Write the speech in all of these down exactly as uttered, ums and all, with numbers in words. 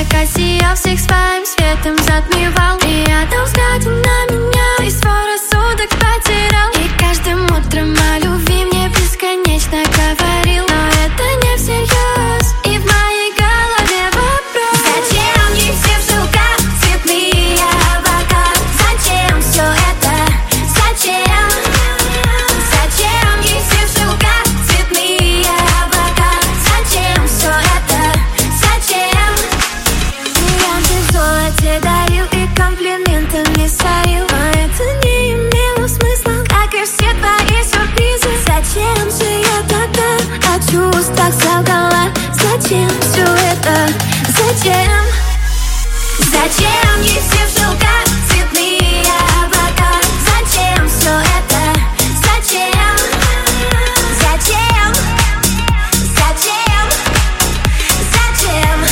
Кассия всех своим светом затмевал. И я дал взгляд на меня, и свой рассудок потерял. И каждым утром о любви мне бесконечно говорил. Но это не всерьез, и в моей голове вопрос: зачем ей все в шелках, цветные облака? Зачем все это? Зачем? Зачем ей все в шелках, цветные облака? Зачем все это? Зачем? Я без золоте дарил и комплиментами сорил, но это не имело смысла, как и все твои сюрпризы. Зачем же я тогда от чувств так солгала? Зачем все это? Зачем? Зачем ей все в шелках, цветные облака? Зачем все это? Зачем? Зачем? Зачем? Зачем?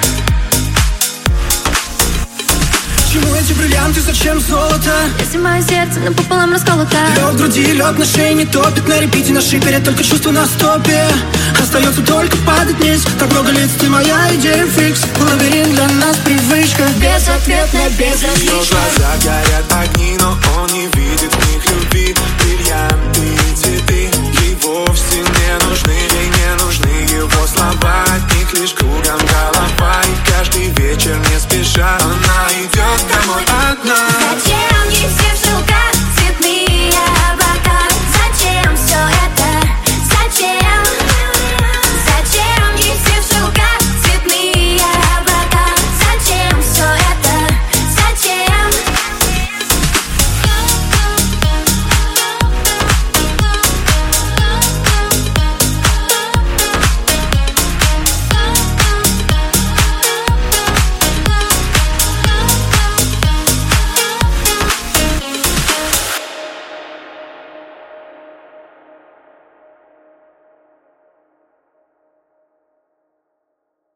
Чему эти бриллианты, зачем золото? Если мое сердце напополам расколото, Лед в груди, лед на шее не топит. На репите, на шипере, только чувство на стопе. Остается только падать вниз. Так много лиц, ты моя идея фикс. Лабиринт для нас привычка, безответная, безразличная. Его глаза горят огни, но он не видит в них любви.